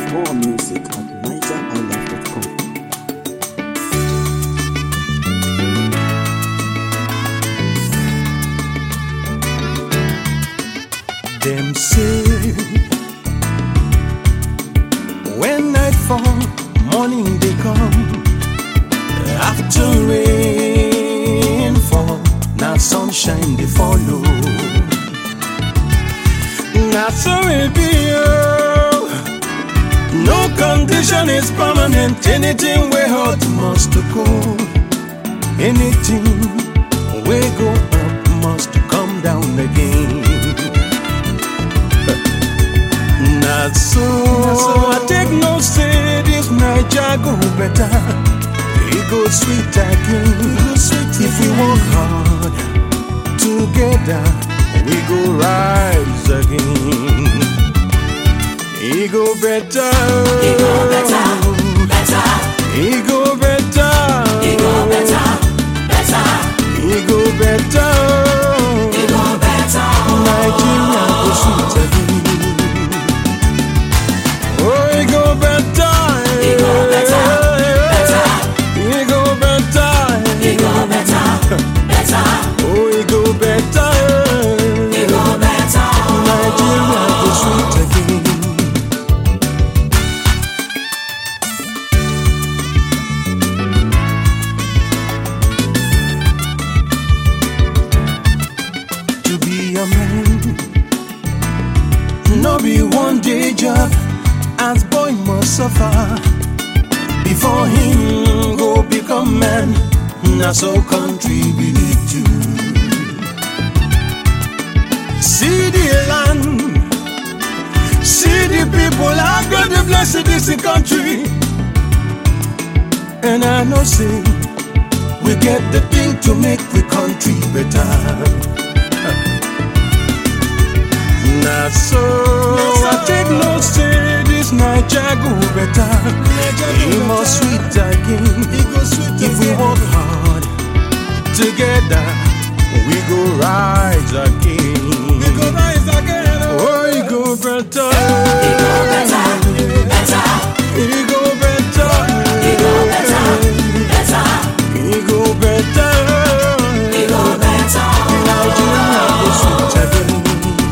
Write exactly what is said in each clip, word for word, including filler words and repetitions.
More music at niger island dot com. Them say when night fall, morning they come. After rain fall, now sunshine they follow. Now so it be, oh. No condition is permanent. Anything we hot must go. Anything we go up must come down again. Not so, I take no say this Niger go better. It go sweet again. If we work hard together, we go rise again. It go better. It go better, better. It go better. It go better, better. It go better. It go better. Nigeria go sweet again. Oh, it go better. It go better, better. It go better. It go better, better. Oh, it go better. It go better. Nigeria go sweet again. To be a man, no be one day job. As boy must suffer before him go become man. Now so country be need to see the land, see the people. I got the blessed this country, and I know say we get the thing to make the country better. Not so, I take no say this Niger go better. It must sweet again. If we work hard together, we go rise again. We go rise again. Oh, it go better. It go better, better. It go better. It go better, better. It go better. It go better. Nigeria go sweet again.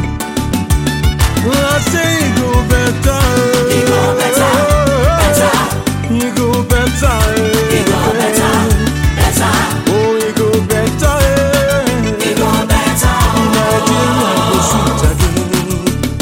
I say it go better. It go better, better. It go better. It go better, better. Oh, it go better. It go better. Nigeria go sweet again.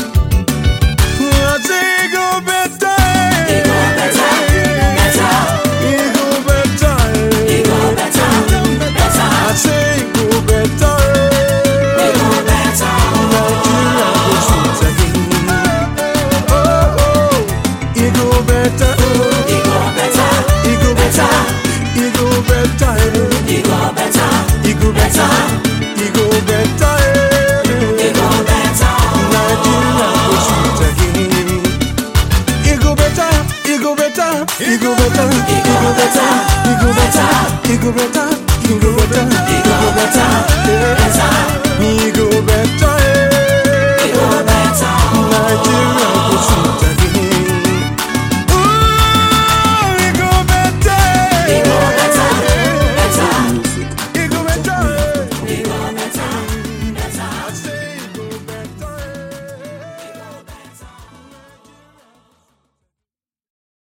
I say it go better. It go better, better. It go better. It go better, better. I say it go better. It go better. Nigeria go sweet again. Oh, oh, it go better. It go better, It go better. It go better. it go better. It go better. It go better. It go better. Nigeria go sweet again. It go better. It go better. It go better. It go better. It go better. It go better. It go better. It go better, better.